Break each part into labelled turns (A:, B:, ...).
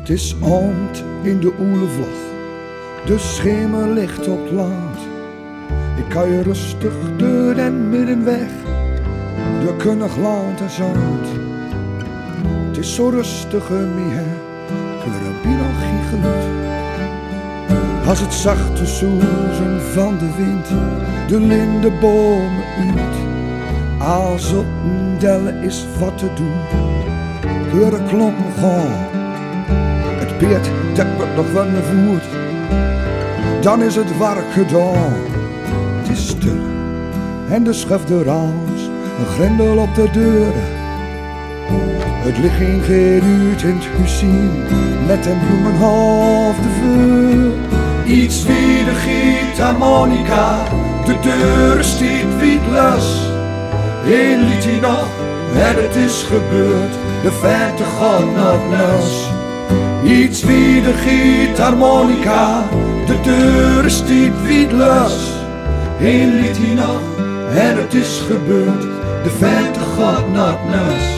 A: Het is oond in de oelevlog, de schemer ligt op het land. Ik kan je rustig door en middenweg, door kunnig land en zand. Het is zo rustig in mij, karabiner geen geluid. Als het zachte soezen van de wind de lindenbomen uit. Als op een delle is wat te doen, keur de klompen gaan. Het beert dat wordt nog wel voert, dan is het werk gedaan. Het is stil en de schuift de raams, een grendel op de deur. Het licht ging geruut in het huis zien, met een bloemenhoofd de vuur. Iets wie de gietharmonica, de deur stiet wiet los. Eén liet hij nog, en het is gebeurd, de verte gaat nog nas. Iets wie de gietharmonica, de deur stiet wiet los. Eén liet hij nog, en het is gebeurd, de verte gaat nog nas.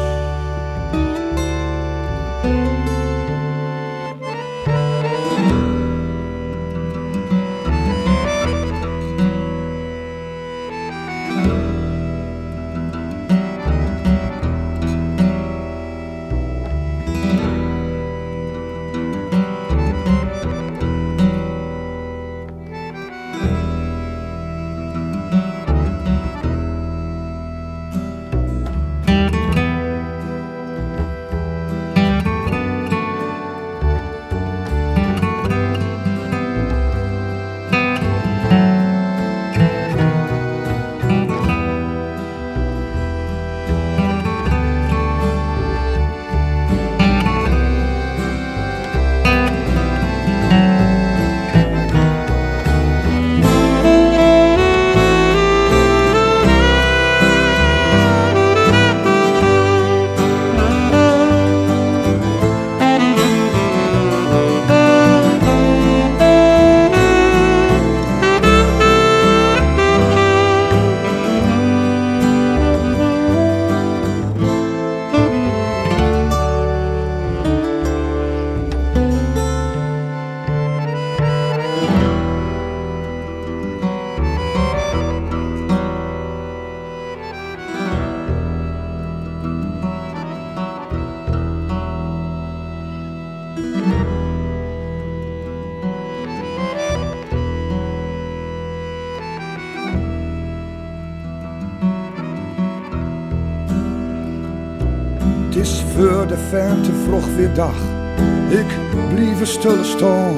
A: Het is voor de verte vroeg weer dag, ik blief stilstaan.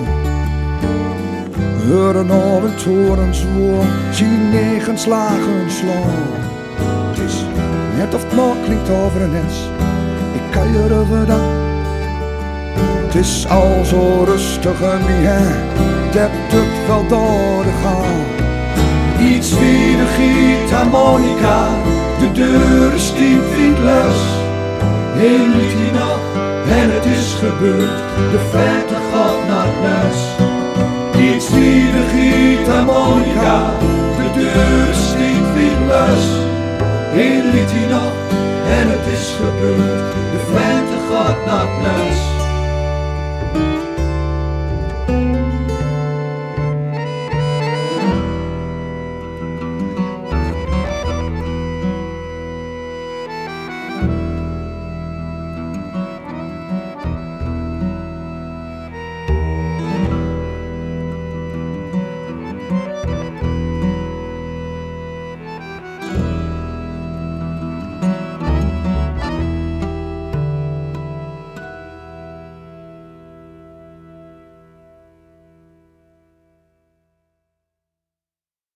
A: Horen al een toren zwoer, zie 9 slagen slaan. Het is net of het nog klinkt over een nes, ik kan je over dan. Het is al zo rustig en mij, dat het wel door de gaan. Iets wie de gietharmonica, de deur stiet niet los. Eén liet hij nog, en het is gebeurd, de verte gaat naar het huis. Iets wie de gietharmonica, de deur stiet niet los. Eén liet hij nog, en het is gebeurd, de verte gaat naar het huis.